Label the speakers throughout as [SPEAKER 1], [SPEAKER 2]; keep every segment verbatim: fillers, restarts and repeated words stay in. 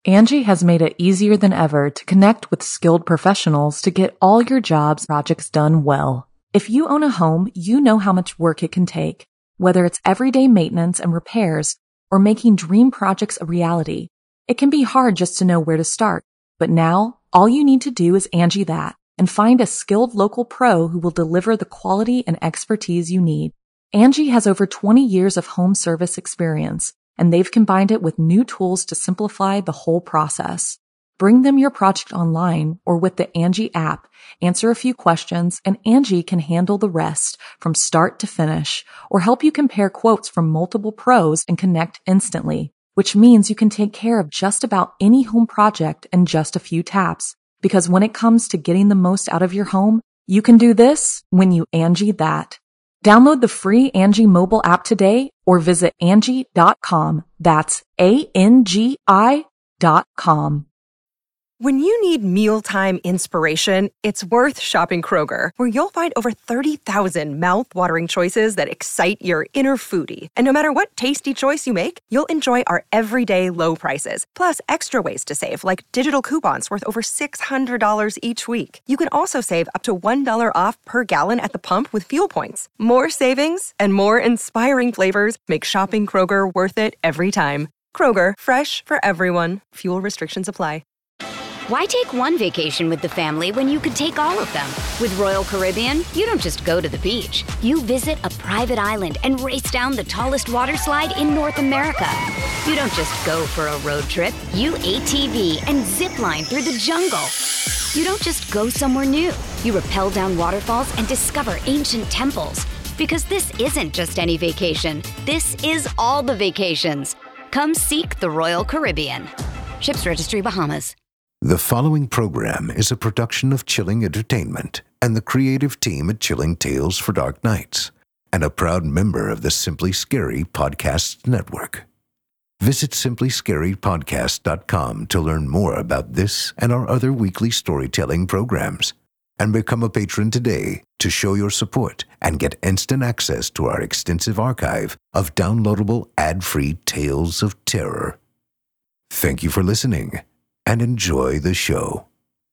[SPEAKER 1] Angie has made it easier than ever to connect with skilled professionals to get all your jobs projects done well. If you own a home, you know how much work it can take, whether it's everyday maintenance and repairs or making dream projects a reality. It can be hard just to know where to start, but now all you need to do is Angie that and find a skilled local pro who will deliver the quality and expertise you need. Angie has over twenty years of home service experience, and they've combined it with new tools to simplify the whole process. Bring them your project online or with the Angie app, answer a few questions, and Angie can handle the rest from start to finish or help you compare quotes from multiple pros and connect instantly, which means you can take care of just about any home project in just a few taps. Because when it comes to getting the most out of your home, you can do this when you Angie that. Download the free Angie mobile app today or visit Angie dot com. That's A N G I dot com.
[SPEAKER 2] When you need mealtime inspiration, it's worth shopping Kroger, where you'll find over thirty thousand mouth-watering choices that excite your inner foodie. And no matter what tasty choice you make, you'll enjoy our everyday low prices, plus extra ways to save, like digital coupons worth over six hundred dollars each week. You can also save up to one dollar off per gallon at the pump with fuel points. More savings and more inspiring flavors make shopping Kroger worth it every time. Kroger, fresh for everyone. Fuel restrictions apply.
[SPEAKER 3] Why take one vacation with the family when you could take all of them? With Royal Caribbean, you don't just go to the beach. You visit a private island and race down the tallest water slide in North America. You don't just go for a road trip. You A T V and zip line through the jungle. You don't just go somewhere new. You rappel down waterfalls and discover ancient temples. Because this isn't just any vacation. This is all the vacations. Come seek the Royal Caribbean. Ships Registry, Bahamas.
[SPEAKER 4] The following program is a production of Chilling Entertainment and the creative team at Chilling Tales for Dark Nights, and a proud member of the Simply Scary Podcasts Network. Visit simply scary podcast dot com to learn more about this and our other weekly storytelling programs, and become a patron today to show your support and get instant access to our extensive archive of downloadable ad-free tales of terror. Thank you for listening. And enjoy the show.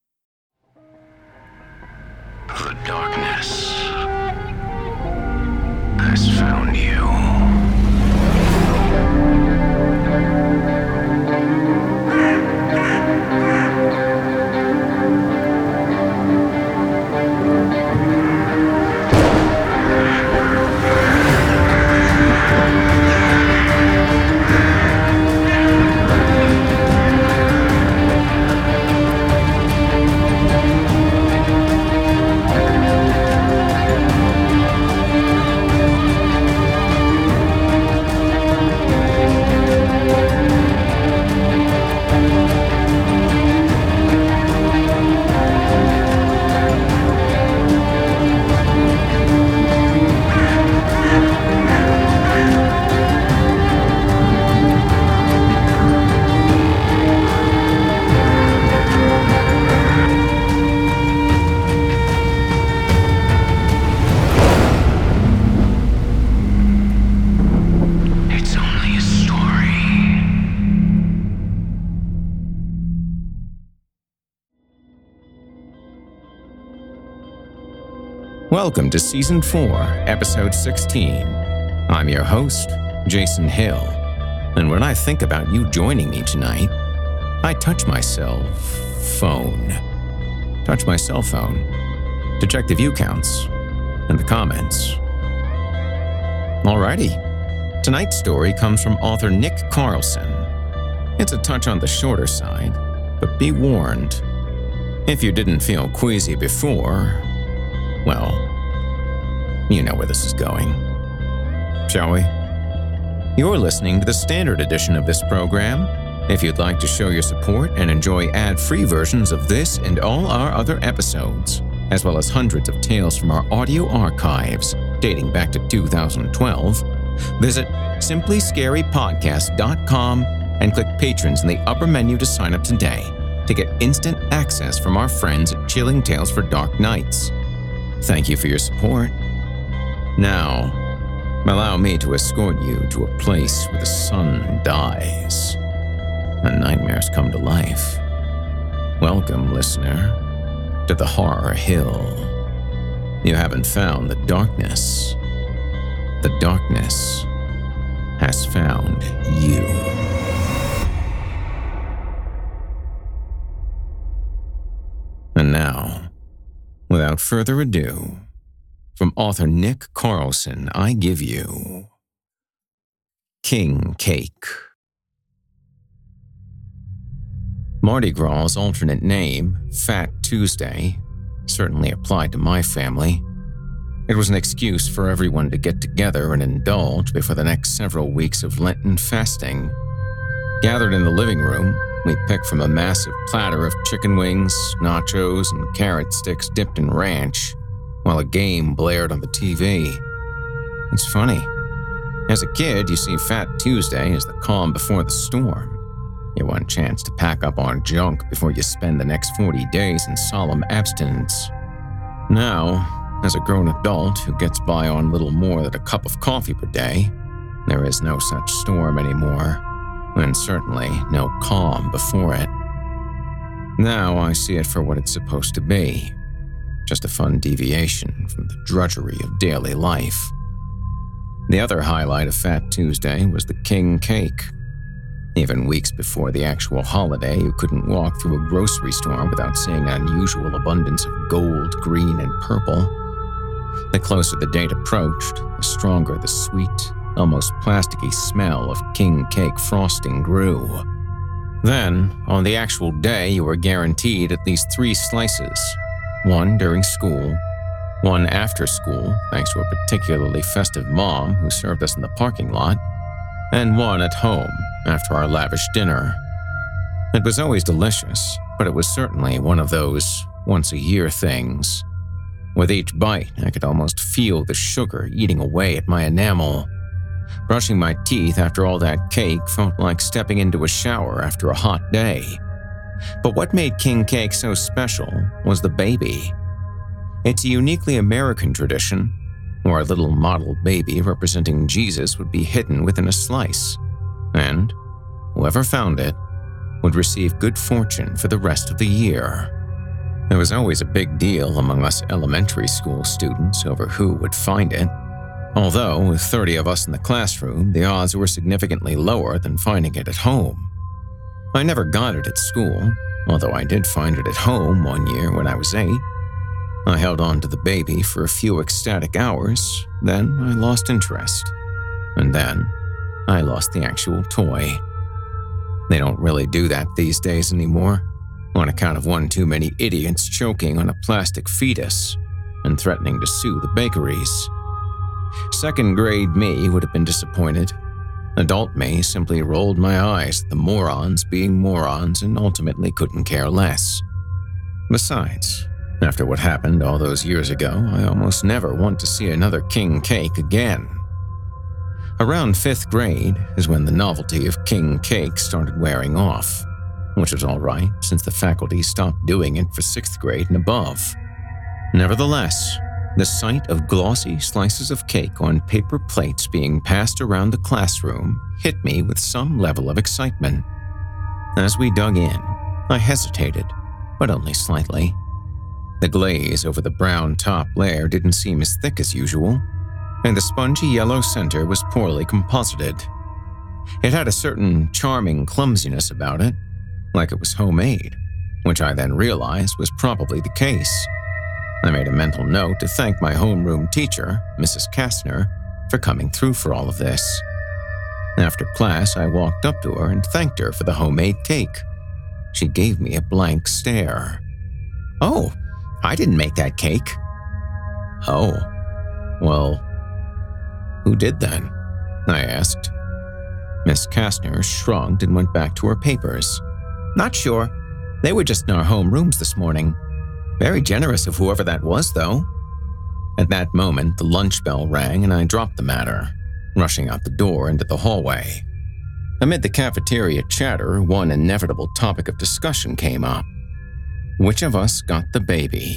[SPEAKER 5] The darkness has found you.
[SPEAKER 6] Welcome to Season four, Episode sixteen. I'm your host, Jason Hill, and when I think about you joining me tonight, I touch myself phone. Touch my cell phone to check the view counts and the comments. Alrighty, tonight's story comes from author Nick Carlson. It's a touch on the shorter side, but be warned, if you didn't feel queasy before, well, you know where this is going. Shall we? You're listening to the standard edition of this program. If you'd like to show your support and enjoy ad-free versions of this and all our other episodes, as well as hundreds of tales from our audio archives dating back to two thousand twelve, visit simply scary podcast dot com and click Patrons in the upper menu to sign up today to get instant access from our friends at Chilling Tales for Dark Nights. Thank you for your support. Now, allow me to escort you to a place where the sun dies and nightmares come to life. Welcome, listener, to the Horror Hill. You haven't found the darkness. The darkness has found you. And now, without further ado, from author Nick Carlson, I give you King Cake. Mardi Gras' alternate name, Fat Tuesday, certainly applied to my family. It was an excuse for everyone to get together and indulge before the next several weeks of Lenten fasting. Gathered in the living room, we picked from a massive platter of chicken wings, nachos, and carrot sticks dipped in ranch, while a game blared on the T V. It's funny. As a kid, you see Fat Tuesday as the calm before the storm. Your one chance to pack up our junk before you spend the next forty days in solemn abstinence. Now, as a grown adult who gets by on little more than a cup of coffee per day, there is no such storm anymore, and certainly no calm before it. Now I see it for what it's supposed to be, just a fun deviation from the drudgery of daily life. The other highlight of Fat Tuesday was the King Cake. Even weeks before the actual holiday, you couldn't walk through a grocery store without seeing an unusual abundance of gold, green, and purple. The closer the date approached, the stronger the sweet, almost plasticky smell of King Cake frosting grew. Then, on the actual day, you were guaranteed at least three slices. One during school, one after school, thanks to a particularly festive mom who served us in the parking lot, and one at home after our lavish dinner. It was always delicious, but it was certainly one of those once-a-year things. With each bite, I could almost feel the sugar eating away at my enamel. Brushing my teeth after all that cake felt like stepping into a shower after a hot day. But what made King Cake so special was the baby. It's a uniquely American tradition, where a little model baby representing Jesus would be hidden within a slice, and whoever found it would receive good fortune for the rest of the year. It was always a big deal among us elementary school students over who would find it, although with thirty of us in the classroom, the odds were significantly lower than finding it at home. I never got it at school, although I did find it at home one year when I was eight. I held on to the baby for a few ecstatic hours, then I lost interest. And then I lost the actual toy. They don't really do that these days anymore, on account of one too many idiots choking on a plastic fetus and threatening to sue the bakeries. Second grade me would have been disappointed. Adult me simply rolled my eyes at the morons being morons and ultimately couldn't care less. Besides, after what happened all those years ago, I almost never want to see another King Cake again. Around fifth grade is when the novelty of King Cake started wearing off, which was all right since the faculty stopped doing it for sixth grade and above. Nevertheless, the sight of glossy slices of cake on paper plates being passed around the classroom hit me with some level of excitement. As we dug in, I hesitated, but only slightly. The glaze over the brown top layer didn't seem as thick as usual, and the spongy yellow center was poorly composited. It had a certain charming clumsiness about it, like it was homemade, which I then realized was probably the case. I made a mental note to thank my homeroom teacher, Missus Kastner, for coming through for all of this. After class, I walked up to her and thanked her for the homemade cake. She gave me a blank stare. "Oh, I didn't make that cake." "Oh, well, who did then?" I asked. Miss Kastner shrugged and went back to her papers. "Not sure. They were just in our homerooms this morning. Very generous of whoever that was, though." At that moment, the lunch bell rang and I dropped the matter, rushing out the door into the hallway. Amid the cafeteria chatter, one inevitable topic of discussion came up. Which of us got the baby?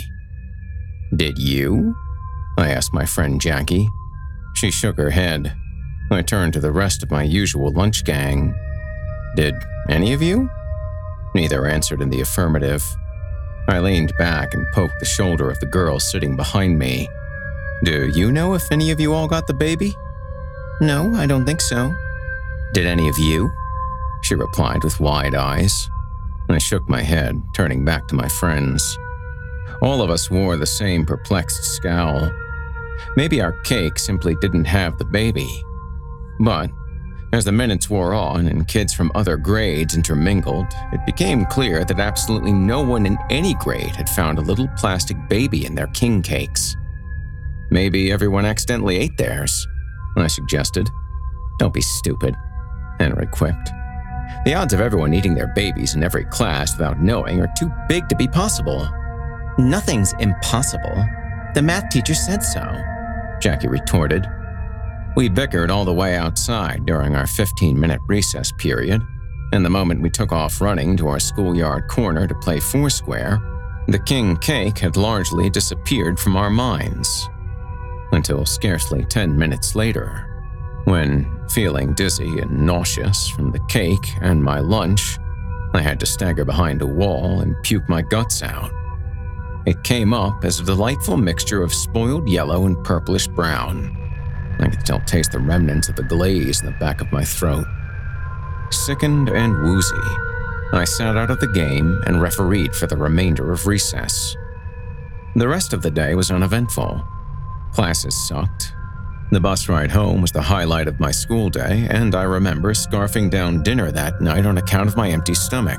[SPEAKER 6] "Did you?" I asked my friend Jackie. She shook her head. I turned to the rest of my usual lunch gang. Did any of you? Neither answered in the affirmative. I leaned back and poked the shoulder of the girl sitting behind me. Do you know if any of you all got the baby? No, I don't think so. Did any of you? She replied with wide eyes. I shook my head, turning back to my friends. All of us wore the same perplexed scowl. Maybe our cake simply didn't have the baby. But as the minutes wore on and kids from other grades intermingled, it became clear that absolutely no one in any grade had found a little plastic baby in their king cakes. Maybe everyone accidentally ate theirs, I suggested. Don't be stupid, Henry quipped. The odds of everyone eating their babies in every class without knowing are too big to be possible. Nothing's impossible. The math teacher said so, Jackie retorted. We bickered all the way outside during our fifteen-minute recess period, and the moment we took off running to our schoolyard corner to play Foursquare, the king cake had largely disappeared from our minds. Until scarcely ten minutes later, when, feeling dizzy and nauseous from the cake and my lunch, I had to stagger behind a wall and puke my guts out. It came up as a delightful mixture of spoiled yellow and purplish brown. I could still taste the remnants of the glaze in the back of my throat. Sickened and woozy, I sat out of the game and refereed for the remainder of recess. The rest of the day was uneventful. Classes sucked. The bus ride home was the highlight of my school day, and I remember scarfing down dinner that night on account of my empty stomach.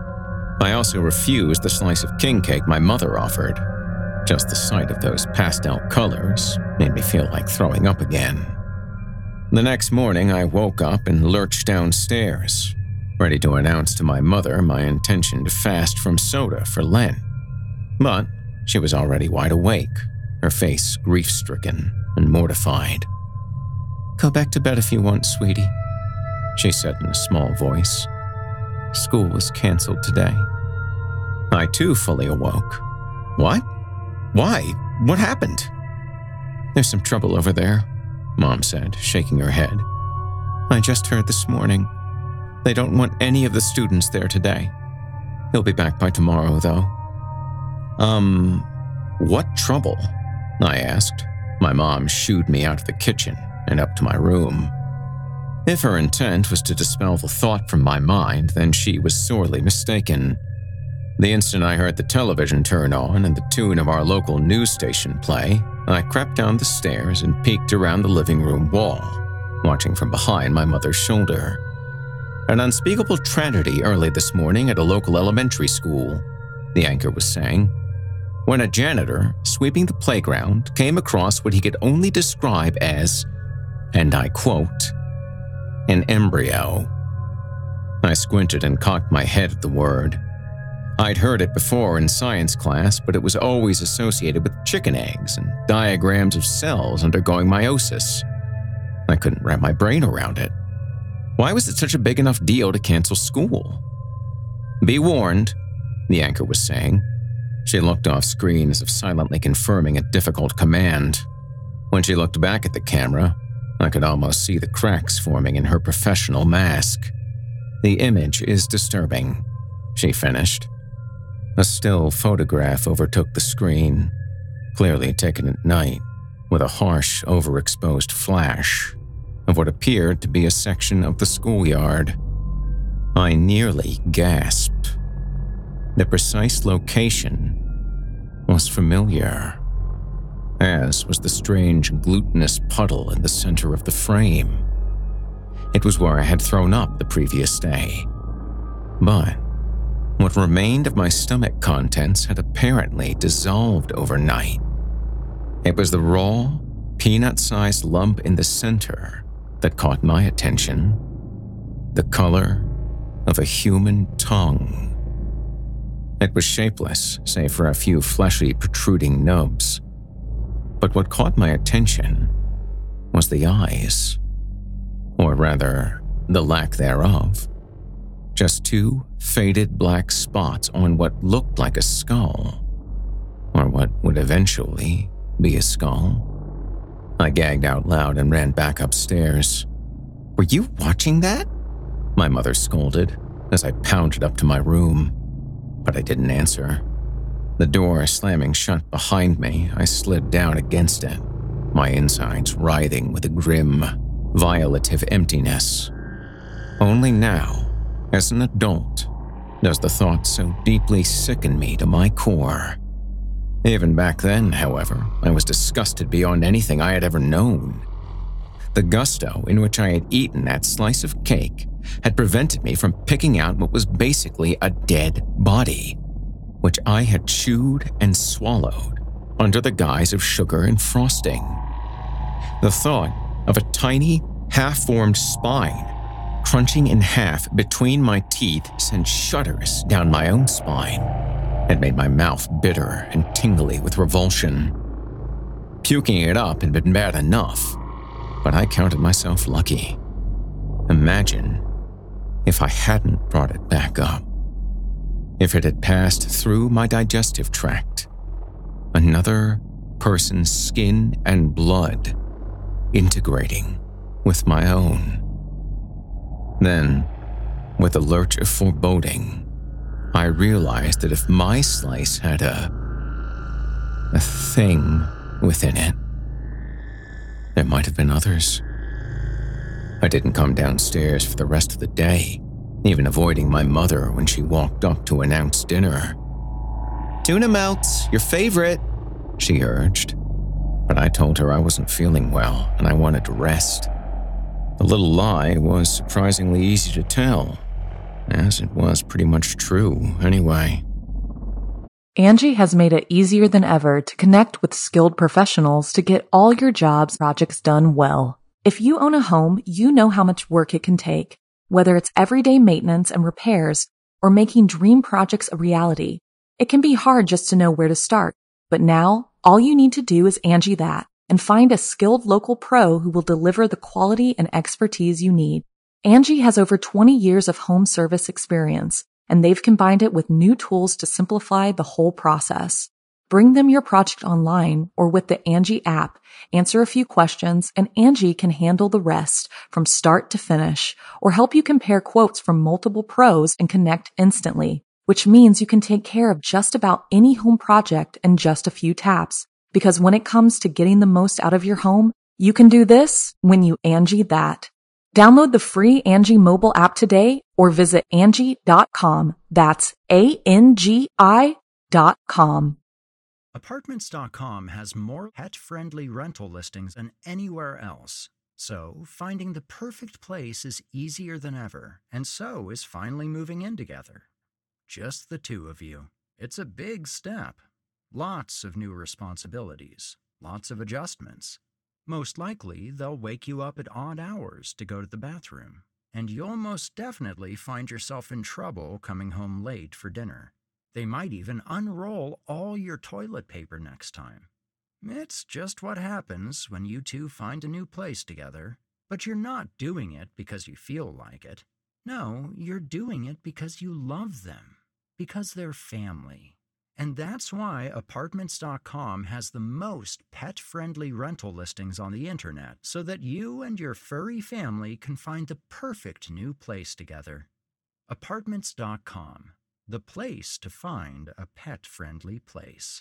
[SPEAKER 6] I also refused the slice of king cake my mother offered. Just the sight of those pastel colors made me feel like throwing up again. The next morning, I woke up and lurched downstairs, ready to announce to my mother my intention to fast from soda for Lent. But she was already wide awake, her face grief-stricken and mortified. Go back to bed if you want, sweetie, she said in a small voice. School was canceled today. I too fully awoke. What? Why? What happened? There's some trouble over there, Mom said, shaking her head. I just heard this morning. They don't want any of the students there today. He'll be back by tomorrow, though. Um, what trouble? I asked. My mom shooed me out of the kitchen and up to my room. If her intent was to dispel the thought from my mind, then she was sorely mistaken. The instant I heard the television turn on and the tune of our local news station play, I crept down the stairs and peeked around the living room wall, watching from behind my mother's shoulder. An unspeakable tragedy early this morning at a local elementary school, the anchor was saying, when a janitor sweeping the playground came across what he could only describe as, and I quote, an embryo. I squinted and cocked my head at the word. I'd heard it before in science class, but it was always associated with chicken eggs and diagrams of cells undergoing meiosis. I couldn't wrap my brain around it. Why was it such a big enough deal to cancel school? Be warned, the anchor was saying. She looked off screen as if silently confirming a difficult command. When she looked back at the camera, I could almost see the cracks forming in her professional mask. The image is disturbing, she finished. A still photograph overtook the screen, clearly taken at night, with a harsh, overexposed flash of what appeared to be a section of the schoolyard. I nearly gasped. The precise location was familiar, as was the strange glutinous puddle in the center of the frame. It was where I had thrown up the previous day. But what remained of my stomach contents had apparently dissolved overnight. It was the raw, peanut-sized lump in the center that caught my attention, the color of a human tongue. It was shapeless, save for a few fleshy, protruding nubs. But what caught my attention was the eyes, or rather, the lack thereof. Just two faded black spots on what looked like a skull, or what would eventually be a skull. I gagged out loud and ran back upstairs. Were you watching that? my mother scolded as I pounded up to my room, but I didn't answer. The door slamming shut behind me, I slid down against it, my insides writhing with a grim, violative emptiness. Only now, as an adult, does the thought so deeply sicken me to my core. Even back then, however, I was disgusted beyond anything I had ever known. The gusto in which I had eaten that slice of cake had prevented me from picking out what was basically a dead body, which I had chewed and swallowed under the guise of sugar and frosting. The thought of a tiny, half-formed spine crunching in half between my teeth sent shudders down my own spine and made my mouth bitter and tingly with revulsion. Puking it up had been bad enough, but I counted myself lucky. Imagine if I hadn't brought it back up. If it had passed through my digestive tract, another person's skin and blood integrating with my own. Then, with a lurch of foreboding, I realized that if my slice had a, a thing within it, there might have been others. I didn't come downstairs for the rest of the day, even avoiding my mother when she walked up to announce dinner. "Tuna melts, your favorite," she urged, but I told her I wasn't feeling well and I wanted to rest. The little lie was surprisingly easy to tell, as it was pretty much true anyway.
[SPEAKER 1] Angie has made it easier than ever to connect with skilled professionals to get all your jobs projects done well. If you own a home, you know how much work it can take, whether it's everyday maintenance and repairs or making dream projects a reality. It can be hard just to know where to start, but now all you need to do is Angie that and find a skilled local pro who will deliver the quality and expertise you need. Angie has over twenty years of home service experience, and they've combined it with new tools to simplify the whole process. Bring them your project online or with the Angie app, answer a few questions, and Angie can handle the rest from start to finish or help you compare quotes from multiple pros and connect instantly, which means you can take care of just about any home project in just a few taps. Because when it comes to getting the most out of your home, you can do this when you Angie that. Download the free Angie mobile app today or visit Angie dot com. That's A N G I dot com.
[SPEAKER 7] Apartments dot com has more pet-friendly rental listings than anywhere else. So, finding the perfect place is easier than ever, and so is finally moving in together. Just the two of you. It's a big step. Lots of new responsibilities, lots of adjustments. Most likely, they'll wake you up at odd hours to go to the bathroom, and you'll most definitely find yourself in trouble coming home late for dinner. They might even unroll all your toilet paper next time. It's just what happens when you two find a new place together. But you're not doing it because you feel like it. No, you're doing it because you love them, because they're family. And that's why Apartments dot com has the most pet-friendly rental listings on the internet, so that you and your furry family can find the perfect new place together. Apartments dot com, the place to find a pet-friendly place.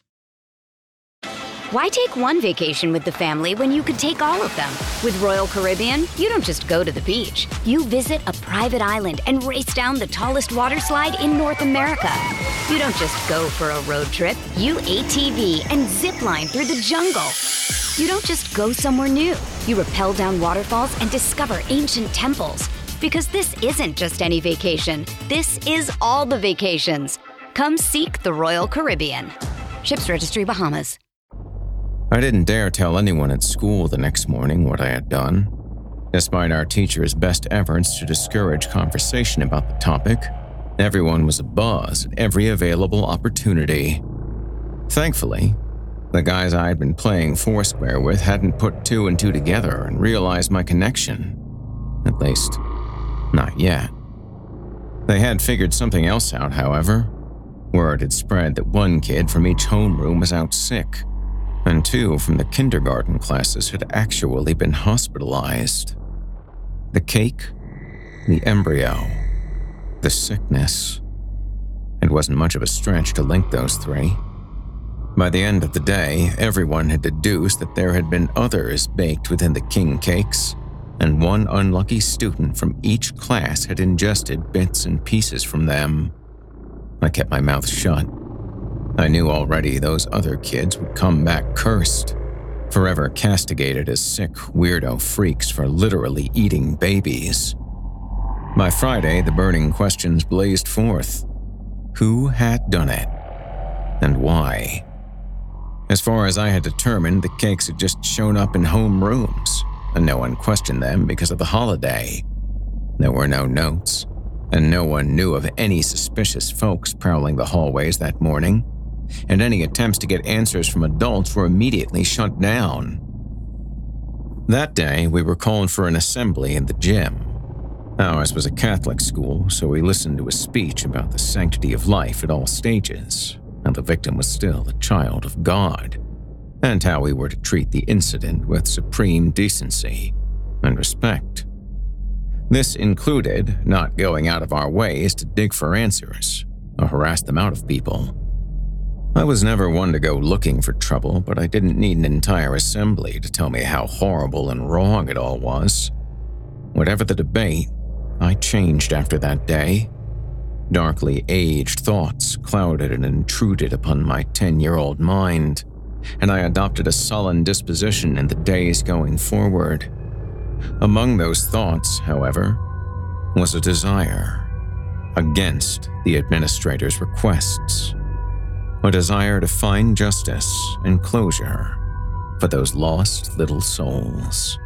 [SPEAKER 3] Why take one vacation with the family when you could take all of them? With Royal Caribbean, you don't just go to the beach. You visit a private island and race down the tallest water slide in North America. You don't just go for a road trip. You A T V and zip line through the jungle. You don't just go somewhere new. You rappel down waterfalls and discover ancient temples. Because this isn't just any vacation. This is all the vacations. Come seek the Royal Caribbean. Ships Registry, Bahamas.
[SPEAKER 6] I didn't dare tell anyone at school the next morning what I had done, despite our teacher's best efforts to discourage conversation about the topic. Everyone was abuzz at every available opportunity. Thankfully, the guys I had been playing Foursquare with hadn't put two and two together and realized my connection. At least, not yet. They had figured something else out, however. Word had spread that one kid from each homeroom was out sick, and two from the kindergarten classes had actually been hospitalized. The cake the embryo, the sickness. It wasn't much of a stretch to link those three. By the end of the day, everyone had deduced that there had been others baked within the king cakes, and one unlucky student from each class had ingested bits and pieces from them. I kept my mouth shut. I knew already those other kids would come back cursed, forever castigated as sick, weirdo freaks for literally eating babies. By Friday, the burning questions blazed forth. Who had done it? And why? As far as I had determined, the cakes had just shown up in home rooms, and no one questioned them because of the holiday. There were no notes, and no one knew of any suspicious folks prowling the hallways that morning, and any attempts to get answers from adults were immediately shut down. That day, we were called for an assembly in the gym. Ours was a Catholic school, so we listened to a speech about the sanctity of life at all stages, and the victim was still a child of God, and how we were to treat the incident with supreme decency and respect. This included not going out of our ways to dig for answers or harass them out of people. I was never one to go looking for trouble, but I didn't need an entire assembly to tell me how horrible and wrong it all was. Whatever the debate, I changed after that day. Darkly aged thoughts clouded and intruded upon my ten-year-old mind, and I adopted a sullen disposition in the days going forward. Among those thoughts, however, was a desire against the administrator's requests, a desire to find justice and closure for those lost little souls.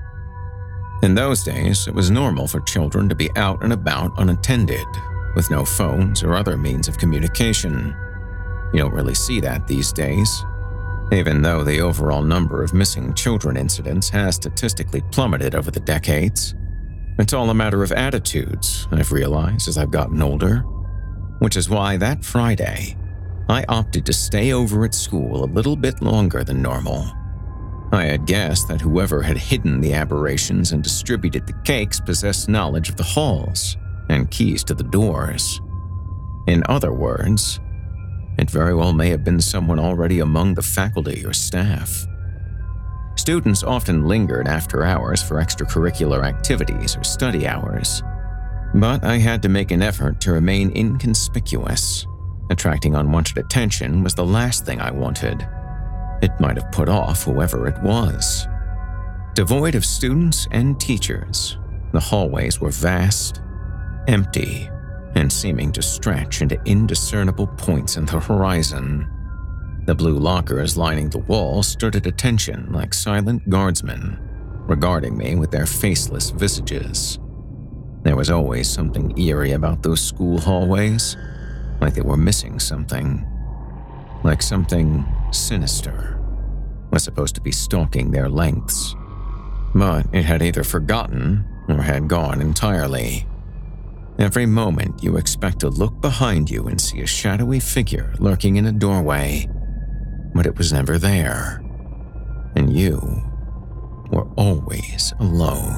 [SPEAKER 6] In those days, it was normal for children to be out and about unattended, with no phones or other means of communication. You don't really see that these days, even though the overall number of missing children incidents has statistically plummeted over the decades. It's all a matter of attitudes, I've realized as I've gotten older, which is why that Friday, I opted to stay over at school a little bit longer than normal. I had guessed that whoever had hidden the aberrations and distributed the cakes possessed knowledge of the halls and keys to the doors. In other words, it very well may have been someone already among the faculty or staff. Students often lingered after hours for extracurricular activities or study hours, but I had to make an effort to remain inconspicuous. Attracting unwanted attention was the last thing I wanted. It might have put off whoever it was. Devoid of students and teachers, the hallways were vast, empty, and seeming to stretch into indiscernible points in the horizon. The blue lockers lining the wall stood at attention like silent guardsmen, regarding me with their faceless visages. There was always something eerie about those school hallways, like they were missing something. Like something sinister was supposed to be stalking their lengths. But it had either forgotten or had gone entirely. Every moment you expect to look behind you and see a shadowy figure lurking in a doorway, but it was never there. And you were always alone.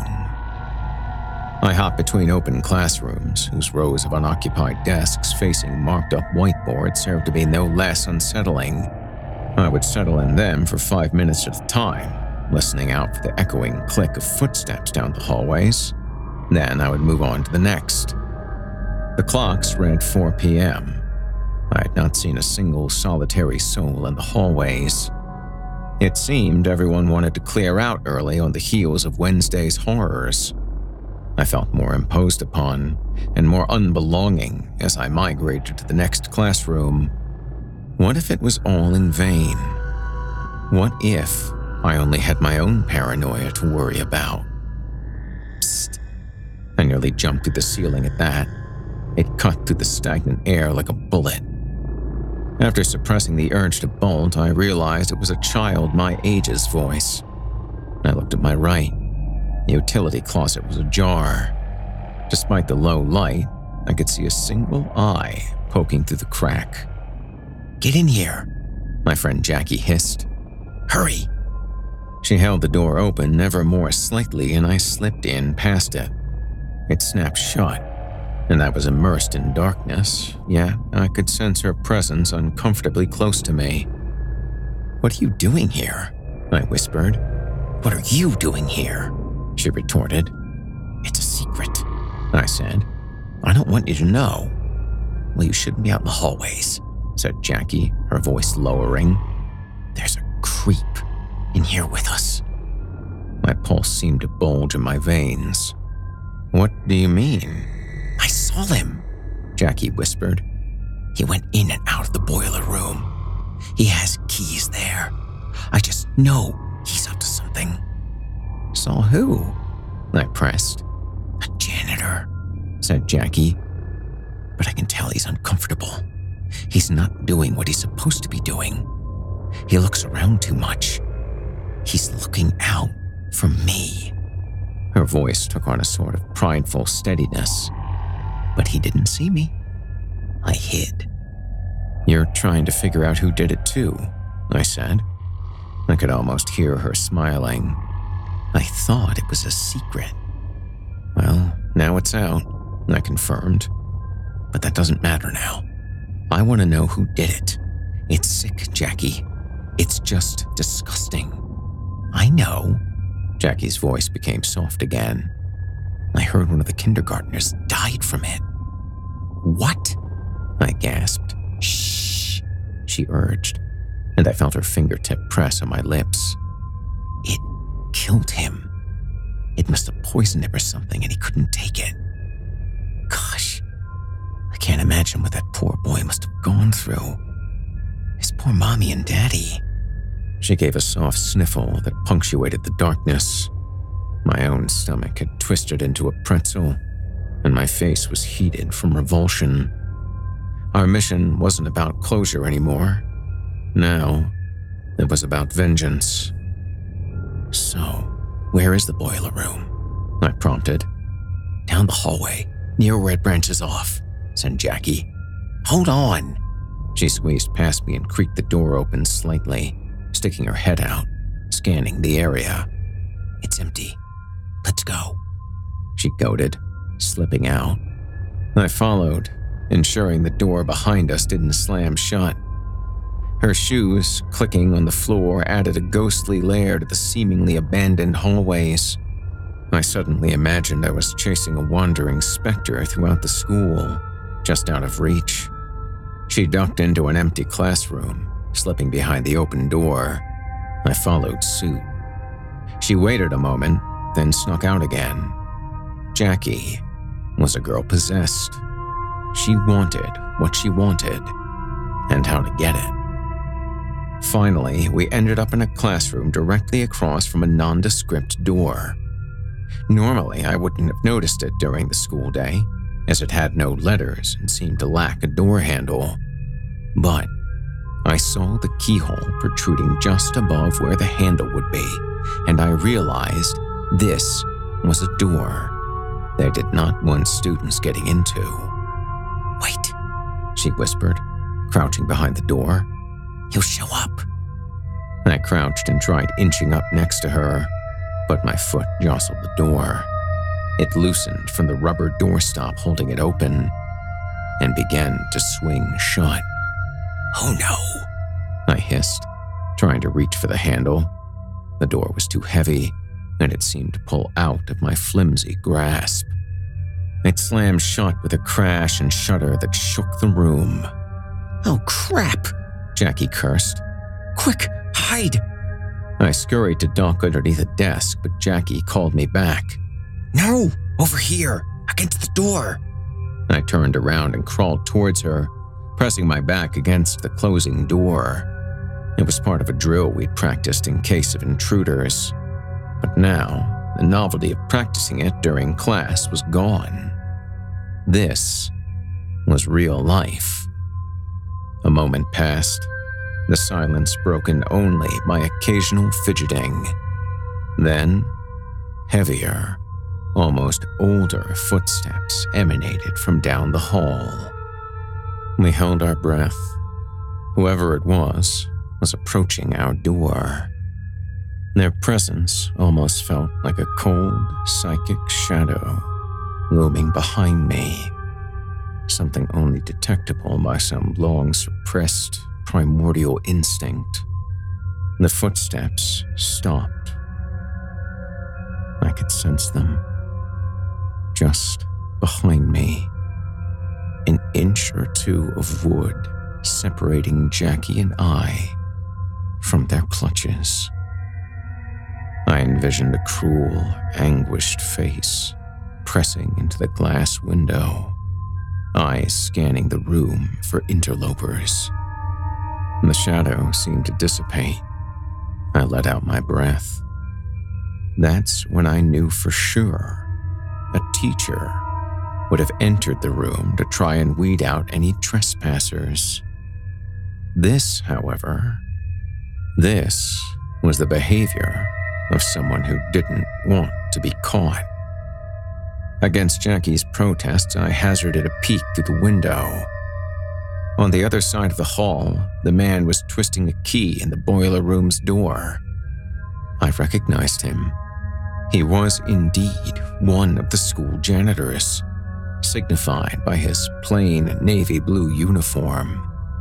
[SPEAKER 6] I hopped between open classrooms, whose rows of unoccupied desks facing marked-up whiteboards served to be no less unsettling. I would settle in them for five minutes at a time, listening out for the echoing click of footsteps down the hallways. Then I would move on to the next. The clocks read four p.m. I had not seen a single solitary soul in the hallways. It seemed everyone wanted to clear out early on the heels of Wednesday's horrors. I felt more imposed upon and more unbelonging as I migrated to the next classroom. What if it was all in vain? What if I only had my own paranoia to worry about? Psst. I nearly jumped through the ceiling at that. It cut through the stagnant air like a bullet. After suppressing the urge to bolt, I realized it was a child my age's voice. I looked at my right. The utility closet was ajar. Despite the low light, I could see a single eye poking through the crack. "Get in here," my friend Jackie hissed. "Hurry." She held the door open ever more slightly and I slipped in past it. It snapped shut, and I was immersed in darkness, yet I could sense her presence uncomfortably close to me. "What are you doing here?" I whispered. "What are you doing here?" she retorted. "It's a secret," I said. "I don't want you to know." "Well, you shouldn't be out in the hallways," said Jackie, her voice lowering. "There's a creep in here with us." My pulse seemed to bulge in my veins. "What do you mean?" "I saw him," Jackie whispered. "He went in and out of the boiler room. He has keys there. I just know he's up to something." "Saw who?" I pressed. "A janitor," said Jackie. "But I can tell he's uncomfortable. He's not doing what he's supposed to be doing. He looks around too much. He's looking out for me." Her voice took on a sort of prideful steadiness. "But he didn't see me. I hid." "You're trying to figure out who did it too," I said. I could almost hear her smiling. "I thought it was a secret." "Well, now it's out," I confirmed. "But that doesn't matter now. I want to know who did it. It's sick, Jackie. It's just disgusting." "I know." Jackie's voice became soft again. "I heard one of the kindergartners died from it." "What?" I gasped. "Shh," she urged, and I felt her fingertip press on my lips. "It killed him. It must have poisoned him or something, and he couldn't take it. Gosh, I can't imagine what that poor boy must have gone through. His poor mommy and daddy." She gave a soft sniffle that punctuated the darkness. My own stomach had twisted into a pretzel, and my face was heated from revulsion. Our mission wasn't about closure anymore. Now, it was about vengeance. "So, where is the boiler room?" I prompted. "Down the hallway, near where it branches off," said Jackie. "Hold on." She squeezed past me and creaked the door open slightly, sticking her head out, scanning the area. "It's empty. Let's go," she goaded, slipping out. I followed, ensuring the door behind us didn't slam shut. Her shoes, clicking on the floor, added a ghostly layer to the seemingly abandoned hallways. I suddenly imagined I was chasing a wandering specter throughout the school, just out of reach. She ducked into an empty classroom, slipping behind the open door. I followed suit. She waited a moment, then snuck out again. Jackie was a girl possessed. She wanted what she wanted, and how to get it. Finally, we ended up in a classroom directly across from a nondescript door. Normally, I wouldn't have noticed it during the school day, as it had no letters and seemed to lack a door handle. But I saw the keyhole protruding just above where the handle would be, and I realized this was a door they did not want students getting into. "Wait," she whispered, crouching behind the door. "He'll show up." I crouched and tried inching up next to her, but my foot jostled the door. It loosened from the rubber doorstop holding it open and began to swing shut. "Oh no," I hissed, trying to reach for the handle. The door was too heavy, and it seemed to pull out of my flimsy grasp. It slammed shut with a crash and shudder that shook the room. "Oh crap," Jackie cursed. "Quick, hide!" I scurried to duck underneath a desk, but Jackie called me back. "No, over here, against the door." I turned around and crawled towards her, pressing my back against the closing door. It was part of a drill we'd practiced in case of intruders. But now, the novelty of practicing it during class was gone. This was real life. A moment passed, the silence broken only by occasional fidgeting. Then, heavier, almost older footsteps emanated from down the hall. We held our breath. Whoever it was was approaching our door. Their presence almost felt like a cold, psychic shadow. looming behind me, something only detectable by some long-suppressed primordial instinct. The footsteps stopped. I could sense them, just behind me, an inch or two of wood separating Jackie and I from their clutches. I envisioned a cruel, anguished face pressing into the glass window, eyes scanning the room for interlopers. The shadow seemed to dissipate. I let out my breath. That's when I knew for sure a teacher would have entered the room to try and weed out any trespassers. This, however, this was the behavior of someone who didn't want to be caught. Against Jackie's protests, I hazarded a peek through the window. On the other side of the hall, the man was twisting a key in the boiler room's door. I recognized him. He was indeed one of the school janitors, signified by his plain navy blue uniform.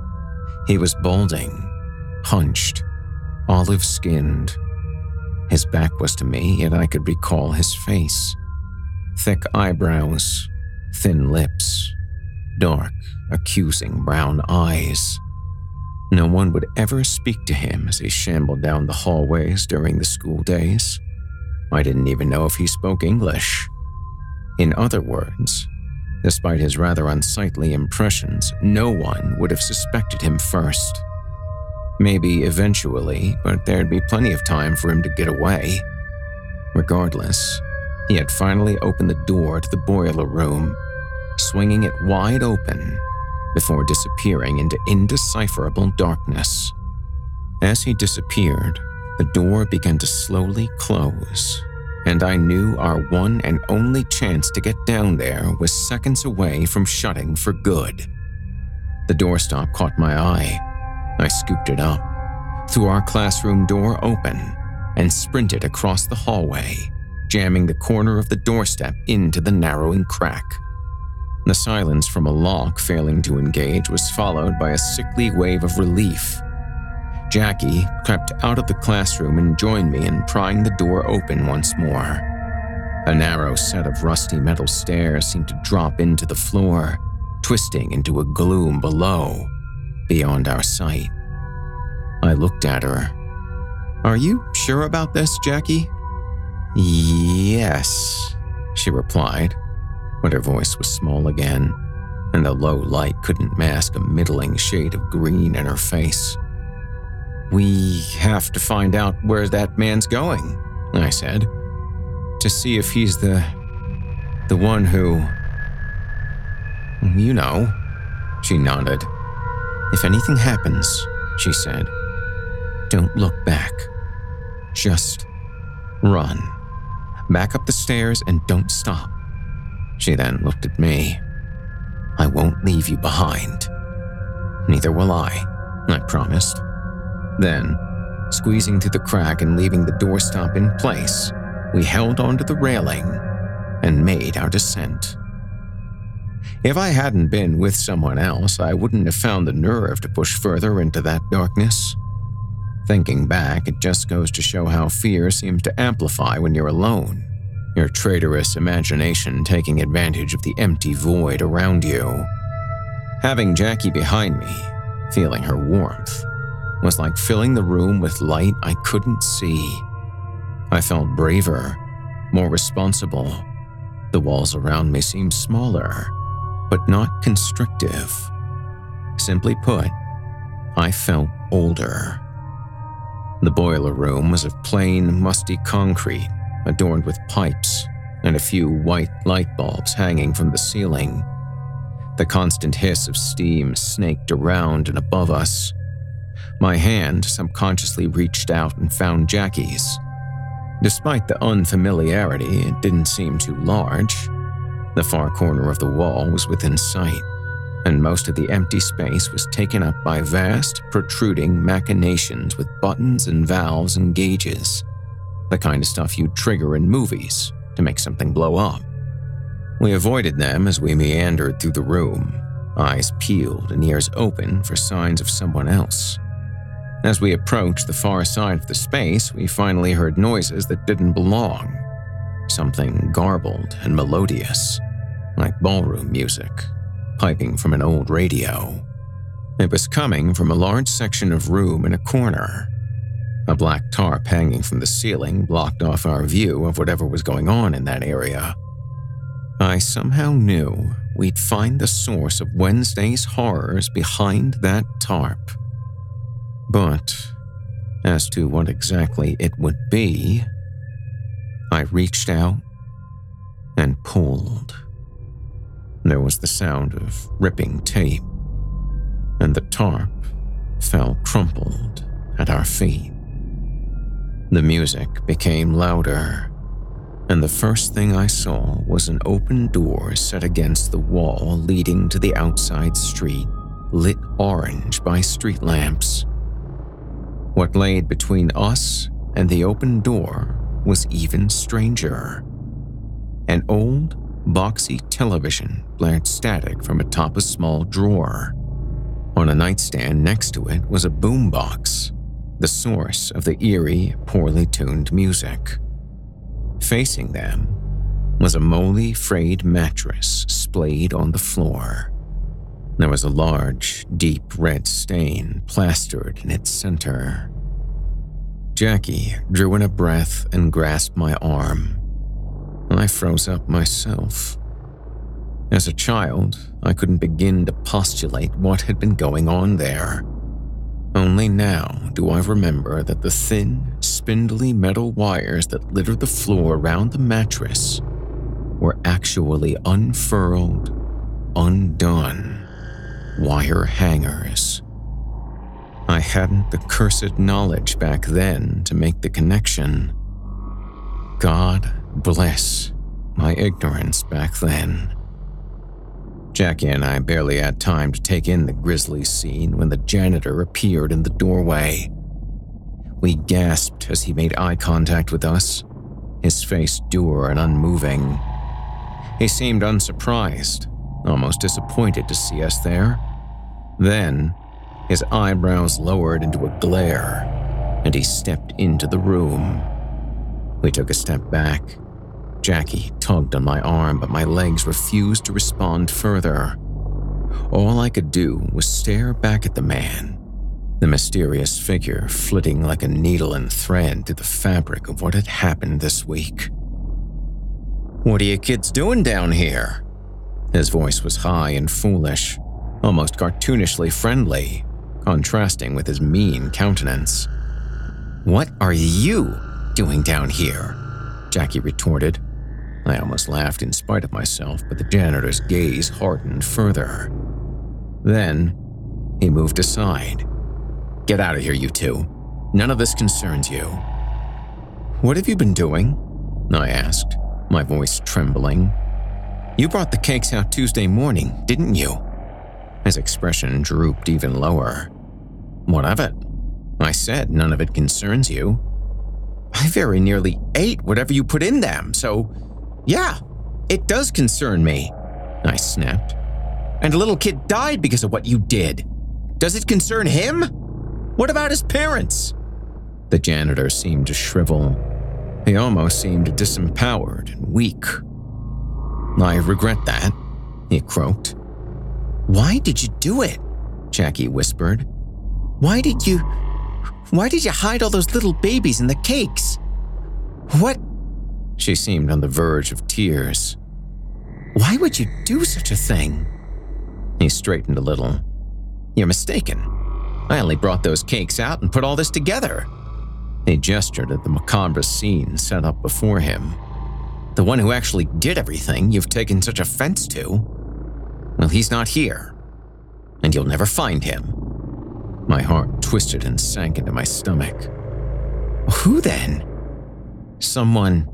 [SPEAKER 6] He was balding, hunched, olive-skinned. His back was to me, yet I could recall his face. Thick eyebrows, thin lips, dark, accusing brown eyes. No one would ever speak to him as he shambled down the hallways during the school days. I didn't even know if he spoke English. In other words, despite his rather unsightly impressions, no one would have suspected him first. Maybe eventually, but there'd be plenty of time for him to get away. Regardless, he had finally opened the door to the boiler room, swinging it wide open before disappearing into indecipherable darkness. As he disappeared, the door began to slowly close, and I knew our one and only chance to get down there was seconds away from shutting for good. The doorstop caught my eye. I scooped it up, threw our classroom door open, and sprinted across the hallway, jamming the corner of the doorstep into the narrowing crack. The silence from a lock failing to engage was followed by a sickly wave of relief. Jackie crept out of the classroom and joined me in prying the door open once more. A narrow set of rusty metal stairs seemed to drop into the floor, twisting into a gloom below, beyond our sight. I looked at her. "Are you sure about this, Jackie?" "Yes," she replied, but her voice was small again, and the low light couldn't mask a middling shade of green in her face. "We have to find out where that man's going," I said, "to see if he's the... the one who... you know." She nodded. "If anything happens," she said, "don't look back. Just run. Back up the stairs and don't stop." She then looked at me. "I won't leave you behind." "Neither will I," I promised. Then, squeezing through the crack and leaving the doorstop in place, we held onto the railing and made our descent. If I hadn't been with someone else, I wouldn't have found the nerve to push further into that darkness. Thinking back, it just goes to show how fear seems to amplify when you're alone, your traitorous imagination taking advantage of the empty void around you. Having Jackie behind me, feeling her warmth, was like filling the room with light I couldn't see. I felt braver, more responsible. The walls around me seemed smaller, but not constrictive. Simply put, I felt older. The boiler room was of plain, musty concrete, adorned with pipes and a few white light bulbs hanging from the ceiling. The constant hiss of steam snaked around and above us. My hand subconsciously reached out and found Jackie's. Despite the unfamiliarity, it didn't seem too large. The far corner of the wall was within sight, and most of the empty space was taken up by vast, protruding machinations with buttons and valves and gauges, the kind of stuff you'd trigger in movies to make something blow up. We avoided them as we meandered through the room, eyes peeled and ears open for signs of someone else. As we approached the far side of the space, we finally heard noises that didn't belong. Something garbled and melodious, like ballroom music, piping from an old radio. It was coming from a large section of room in a corner. A black tarp hanging from the ceiling blocked off our view of whatever was going on in that area. I somehow knew we'd find the source of Wednesday's horrors behind that tarp. But as to what exactly it would be, I reached out and pulled. There was the sound of ripping tape, and the tarp fell crumpled at our feet. The music became louder, and the first thing I saw was an open door set against the wall leading to the outside street, lit orange by street lamps. What lay between us and the open door was even stranger. An old, boxy television blared static from atop a small drawer. On a nightstand next to it was a boombox, the source of the eerie, poorly tuned music. Facing them was a moldy, frayed mattress splayed on the floor. There was a large, deep red stain plastered in its center. Jackie drew in a breath and grasped my arm. I froze up myself. As a child, I couldn't begin to postulate what had been going on there. Only now do I remember that the thin, spindly metal wires that littered the floor around the mattress were actually unfurled, undone wire hangers. I hadn't the cursed knowledge back then to make the connection. God bless my ignorance back then. Jackie and I barely had time to take in the grisly scene when the janitor appeared in the doorway. We gasped as he made eye contact with us, his face dour and unmoving. He seemed unsurprised, almost disappointed to see us there. Then, his eyebrows lowered into a glare, and he stepped into the room. We took a step back. Jackie tugged on my arm, but my legs refused to respond further. All I could do was stare back at the man, the mysterious figure flitting like a needle and thread through the fabric of what had happened this week. "What are you kids doing down here?" His voice was high and foolish, almost cartoonishly friendly, contrasting with his mean countenance. "What are you doing down here?" Jackie retorted. I almost laughed in spite of myself, but the janitor's gaze hardened further. Then, he moved aside. "Get out of here, you two. None of this concerns you." "What have you been doing?" I asked, my voice trembling. "You brought the cakes out Tuesday morning, didn't you?" His expression drooped even lower. "What of it?" I said, "None of it concerns you." "I very nearly ate whatever you put in them, so yeah, it does concern me," I snapped. "And a little kid died because of what you did. Does it concern him? What about his parents?" The janitor seemed to shrivel. He almost seemed disempowered and weak. "I regret that," he croaked. "Why did you do it?" Jackie whispered. Why did you... Why did you hide all those little babies in the cakes? What? She seemed on the verge of tears. Why would you do such a thing? He straightened a little. You're mistaken. I only brought those cakes out and put all this together. He gestured at the macabre scene set up before him. The one who actually did everything you've taken such offense to, well, he's not here, and you'll never find him. My heart twisted and sank into my stomach. Who then? Someone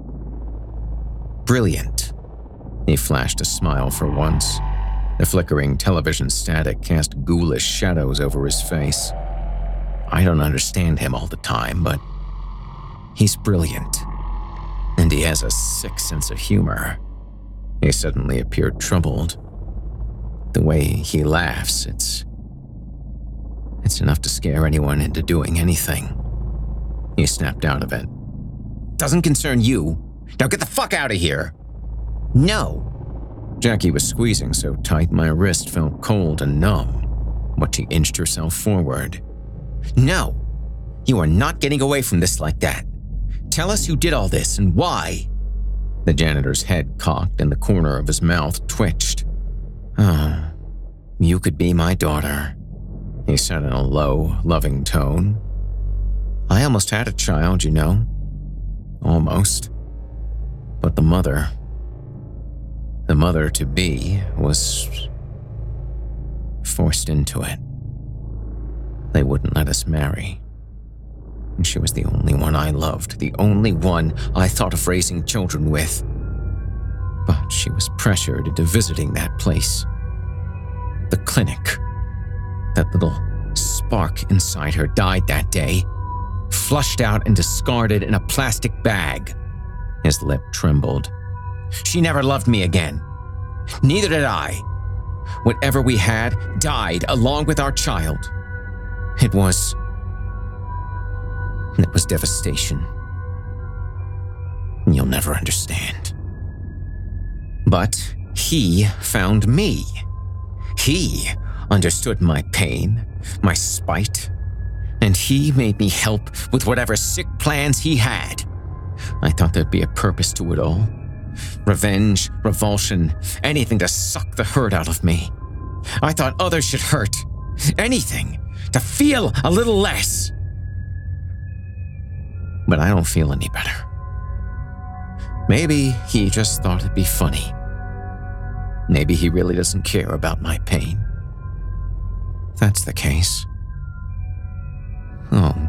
[SPEAKER 6] brilliant. He flashed a smile for once. The flickering television static cast ghoulish shadows over his face. I don't understand him all the time, but he's brilliant. And he has a sick sense of humor. He suddenly appeared troubled. The way he laughs, it's... It's enough to scare anyone into doing anything. He snapped out of it. Doesn't concern you. Now get the fuck out of here. No. Jackie was squeezing so tight my wrist felt cold and numb, but she inched herself forward. No. You are not getting away from this like that. Tell us who did all this and why. The janitor's head cocked and the corner of his mouth twitched. Oh, you could be my daughter, he said in a low, loving tone. I almost had a child, you know. Almost. But the mother, the mother-to-be was forced into it. They wouldn't let us marry. And she was the only one I loved, the only one I thought of raising children with. But she was pressured into visiting that place. The clinic. That little spark inside her died that day, flushed out and discarded in a plastic bag. His lip trembled. She never loved me again. Neither did I. Whatever we had died along with our child. It was... It was devastation. You'll never understand. But he found me. He understood my pain, my spite, and he made me help with whatever sick plans he had. I thought there'd be a purpose to it all. Revenge, revulsion, anything to suck the hurt out of me. I thought others should hurt. Anything to feel a little less. But I don't feel any better. Maybe he just thought it'd be funny. Maybe he really doesn't care about my pain. If that's the case. Oh,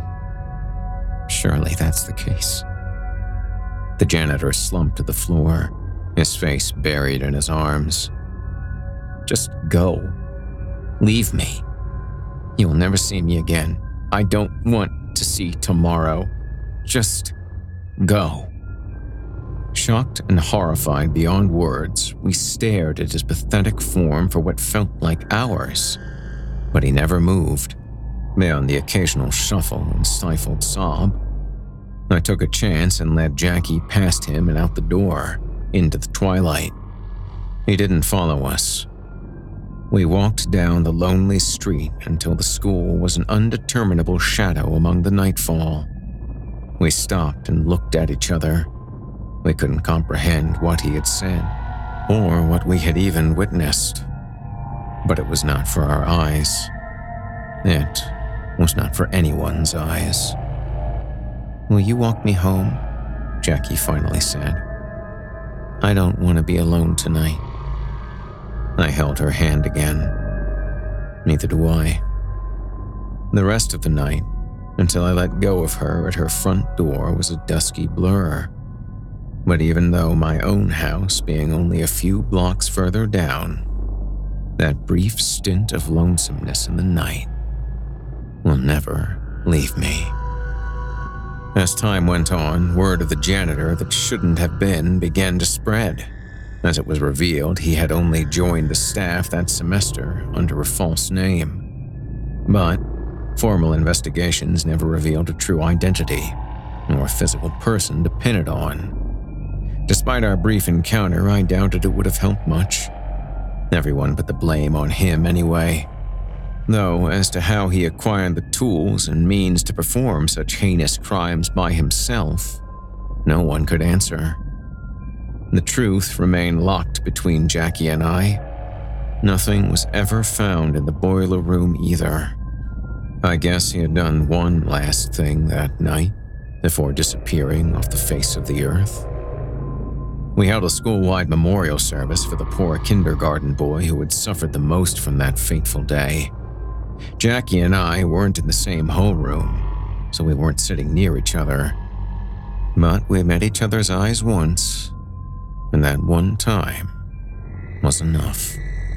[SPEAKER 6] surely that's the case. The janitor slumped to the floor, his face buried in his arms. Just go. Leave me. You'll never see me again. I don't want to see tomorrow. Just go. Shocked and horrified beyond words, we stared at his pathetic form for what felt like hours. But he never moved, beyond the occasional shuffle and stifled sob. I took a chance and led Jackie past him and out the door, into the twilight. He didn't follow us. We walked down the lonely street until the school was an undeterminable shadow among the nightfall. We stopped and looked at each other. We couldn't comprehend what he had said, or what we had even witnessed. But it was not for our eyes. It was not for anyone's eyes. Will you walk me home? Jackie finally said. I don't want to be alone tonight. I held her hand again. Neither do I. The rest of the night, until I let go of her at her front door, was a dusky blur. But even though my own house being only a few blocks further down, that brief stint of lonesomeness in the night will never leave me. As time went on, word of the janitor that shouldn't have been began to spread. As it was revealed, he had only joined the staff that semester under a false name. But formal investigations never revealed a true identity, nor a physical person to pin it on. Despite our brief encounter, I doubted it would have helped much. Everyone put the blame on him anyway. Though, as to how he acquired the tools and means to perform such heinous crimes by himself, no one could answer. The truth remained locked between Jackie and I. Nothing was ever found in the boiler room either. I guess he had done one last thing that night before disappearing off the face of the earth. We held a school-wide memorial service for the poor kindergarten boy who had suffered the most from that fateful day. Jackie and I weren't in the same homeroom, so we weren't sitting near each other. But we met each other's eyes once, and that one time was enough.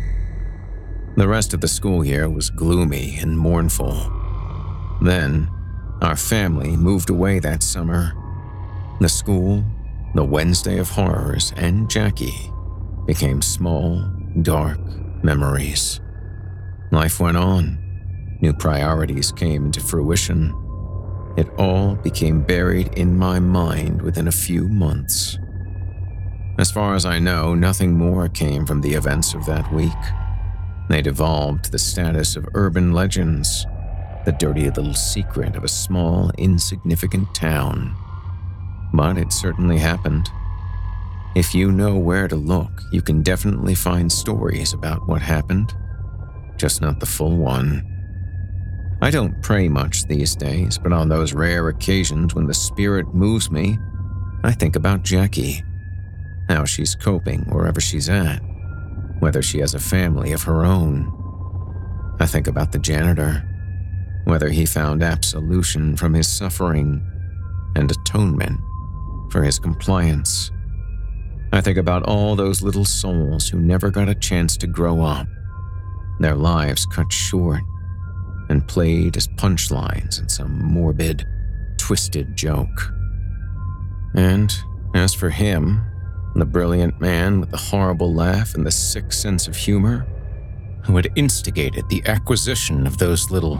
[SPEAKER 6] The rest of the school year was gloomy and mournful. Then, our family moved away that summer. The school, the Wednesday of Horrors, and Jackie became small, dark memories. Life went on. New priorities came into fruition. It all became buried in my mind within a few months. As far as I know, nothing more came from the events of that week. They devolved to the status of urban legends, the dirty little secret of a small, insignificant town. But it certainly happened. If you know where to look, you can definitely find stories about what happened, just not the full one. I don't pray much these days, but on those rare occasions when the spirit moves me, I think about Jackie, how she's coping wherever she's at, whether she has a family of her own. I think about the janitor, whether he found absolution from his suffering and atonement for his compliance. I think about all those little souls who never got a chance to grow up, their lives cut short and played as punchlines in some morbid, twisted joke. And as for him, the brilliant man with the horrible laugh and the sick sense of humor, who had instigated the acquisition of those little,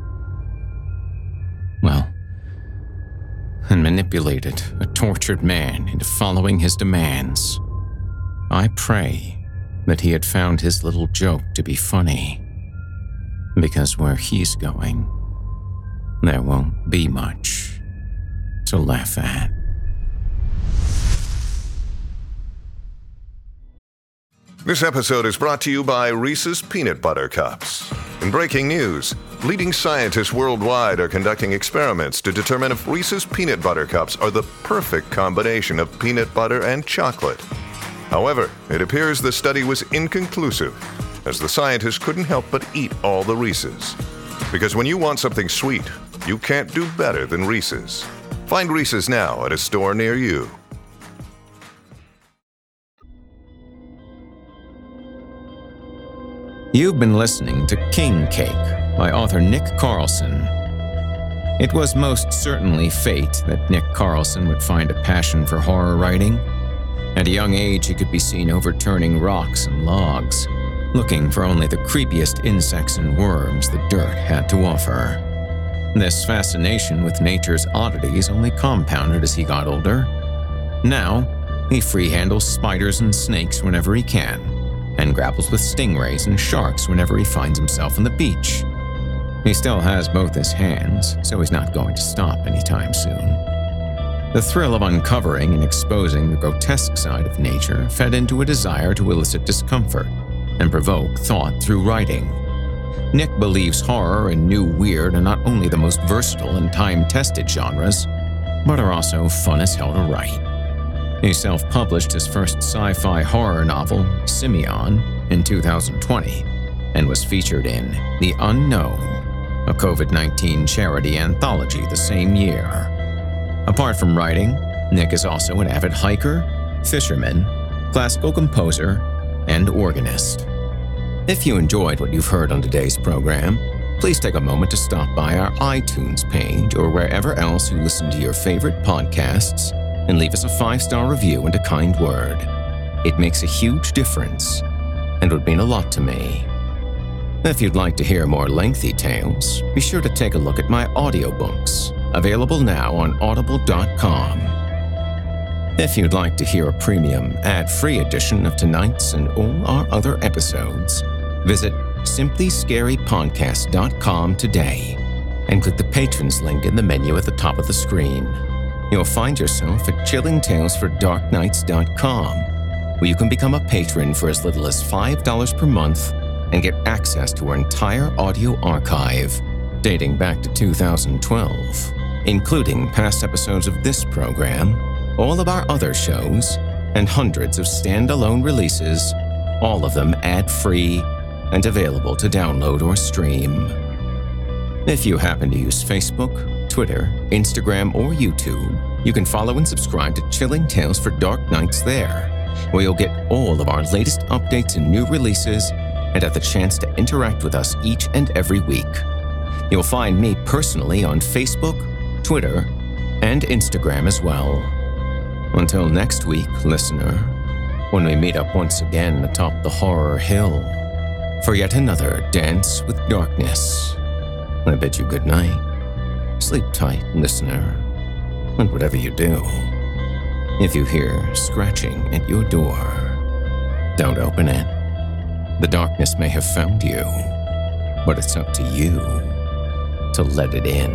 [SPEAKER 6] well, and manipulated a tortured man into following his demands. I pray that he had found his little joke to be funny, because where he's going, there won't be much to laugh at.
[SPEAKER 4] This episode is brought to you by Reese's Peanut Butter Cups. In breaking news, leading scientists worldwide are conducting experiments to determine if Reese's Peanut Butter Cups are the perfect combination of peanut butter and chocolate. However, it appears the study was inconclusive, as the scientists couldn't help but eat all the Reese's. Because when you want something sweet, you can't do better than Reese's. Find Reese's now at a store near you.
[SPEAKER 6] You've been listening to King Cake by author Nick Carlson. It was most certainly fate that Nick Carlson would find a passion for horror writing. At a young age, he could be seen overturning rocks and logs, looking for only the creepiest insects and worms the dirt had to offer. This fascination with nature's oddities only compounded as he got older. Now, he free-handles spiders and snakes whenever he can, and grapples with stingrays and sharks whenever he finds himself on the beach. He still has both his hands, so he's not going to stop anytime soon. The thrill of uncovering and exposing the grotesque side of nature fed into a desire to elicit discomfort and provoke thought through writing. Nick believes horror and new weird are not only the most versatile and time-tested genres, but are also fun as hell to write. He self-published his first sci-fi horror novel, Simeon, in two thousand twenty, and was featured in The Unknown, a covid nineteen charity anthology the same year. Apart from writing, Nick is also an avid hiker, fisherman, classical composer, and organist. If you enjoyed what you've heard on today's program, please take a moment to stop by our iTunes page or wherever else you listen to your favorite podcasts and leave us a five-star review and a kind word. It makes a huge difference and would mean a lot to me. If you'd like to hear more lengthy tales, be sure to take a look at my audiobooks, available now on audible dot com. If you'd like to hear a premium, ad-free edition of tonight's and all our other episodes, visit simply scary podcast dot com today and click the Patrons link in the menu at the top of the screen. You'll find yourself at chilling tales for dark nights dot com, where you can become a patron for as little as five dollars per month and get access to our entire audio archive, dating back to two thousand twelve, including past episodes of this program, all of our other shows, and hundreds of standalone releases, all of them ad-free and available to download or stream. If you happen to use Facebook, Twitter, Instagram, or YouTube, you can follow and subscribe to Chilling Tales for Dark Nights there, where you'll get all of our latest updates and new releases and have the chance to interact with us each and every week. You'll find me personally on Facebook, Twitter, and Instagram as well. Until next week, listener, when we meet up once again atop the horror hill for yet another Dance with Darkness. I bid you good night. Sleep tight, listener. And whatever you do, if you hear scratching at your door, don't open it. The darkness may have found you, but it's up to you to let it in.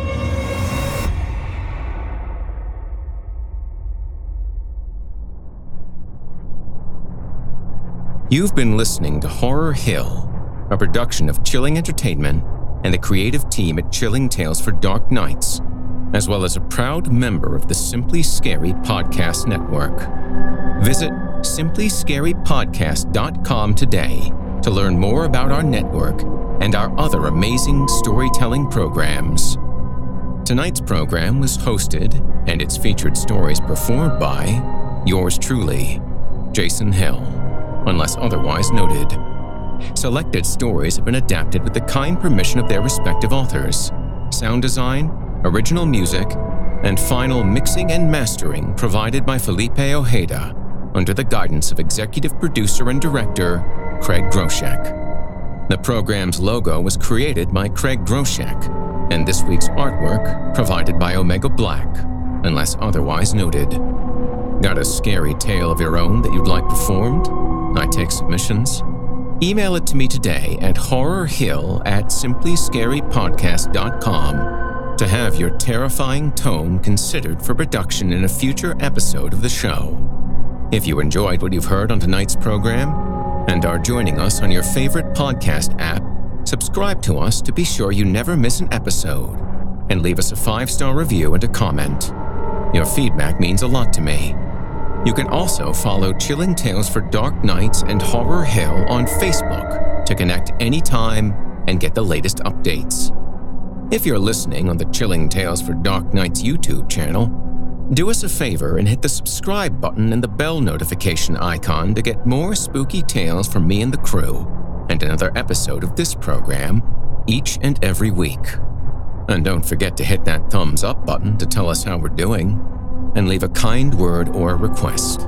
[SPEAKER 6] You've been listening to Horror Hill, a production of Chilling Entertainment and the creative team at Chilling Tales for Dark Nights, as well as a proud member of the Simply Scary Podcast Network. Visit simply scary podcast dot com today to learn more about our network and our other amazing storytelling programs. Tonight's program was hosted and its featured stories performed by yours truly, Jason Hill, unless otherwise noted. Selected stories have been adapted with the kind permission of their respective authors. Sound design, original music, and final mixing and mastering provided by Felipe Ojeda under the guidance of executive producer and director Craig Groshek. The program's logo was created by Craig Groshek, and this week's artwork provided by Omega Black, unless otherwise noted. Got a scary tale of your own that you'd like performed? I take submissions. Email it to me today at horrorhill at simply scary podcast dot com to have your terrifying tone considered for production in a future episode of the show. If you enjoyed what you've heard on tonight's program and are joining us on your favorite podcast app, subscribe to us to be sure you never miss an episode, and leave us a five-star review and a comment. Your feedback means a lot to me. You can also follow Chilling Tales for Dark Nights and Horror Hill on Facebook to connect anytime and get the latest updates. If you're listening on the Chilling Tales for Dark Nights YouTube channel, do us a favor and hit the subscribe button and the bell notification icon to get more spooky tales from me and the crew, and another episode of this program each and every week. And don't forget to hit that thumbs up button to tell us how we're doing, and leave a kind word or a request.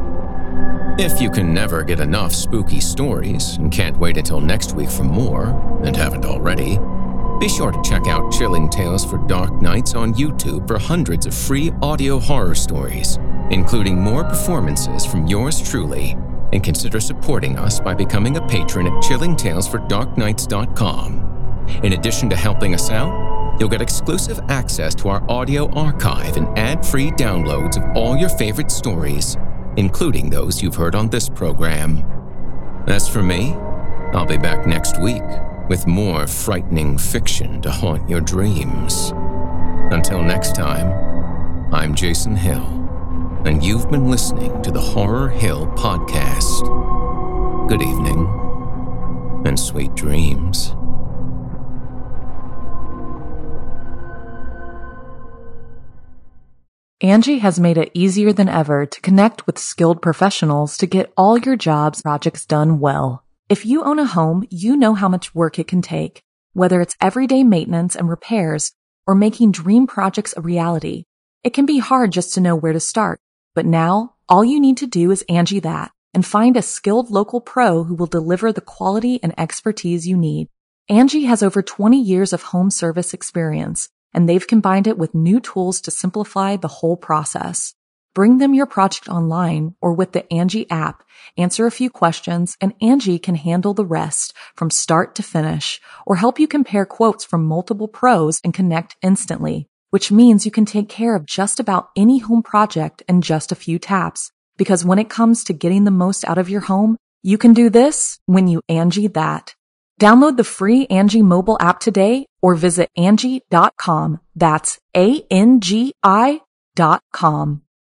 [SPEAKER 6] If you can never get enough spooky stories and can't wait until next week for more, and haven't already, be sure to check out Chilling Tales for Dark Nights on YouTube for hundreds of free audio horror stories, including more performances from yours truly, and consider supporting us by becoming a patron at chilling tales for dark nights dot com. In addition to helping us out, you'll get exclusive access to our audio archive and ad-free downloads of all your favorite stories, including those you've heard on this program. As for me, I'll be back next week with more frightening fiction to haunt your dreams. Until next time, I'm Jason Hill, and you've been listening to the Horror Hill Podcast. Good evening, and sweet dreams.
[SPEAKER 1] Angie has made it easier than ever to connect with skilled professionals to get all your jobs projects done well. If you own a home, you know how much work it can take, whether it's everyday maintenance and repairs or making dream projects a reality. It can be hard just to know where to start, but now all you need to do is Angie that and find a skilled local pro who will deliver the quality and expertise you need. Angie has over twenty years of home service experience, and they've combined it with new tools to simplify the whole process. Bring them your project online or with the Angie app, answer a few questions, and Angie can handle the rest from start to finish, or help you compare quotes from multiple pros and connect instantly, which means you can take care of just about any home project in just a few taps. Because when it comes to getting the most out of your home, you can do this when you Angie that. Download the free Angie mobile app today or visit Angie dot com. That's A N G I dot com.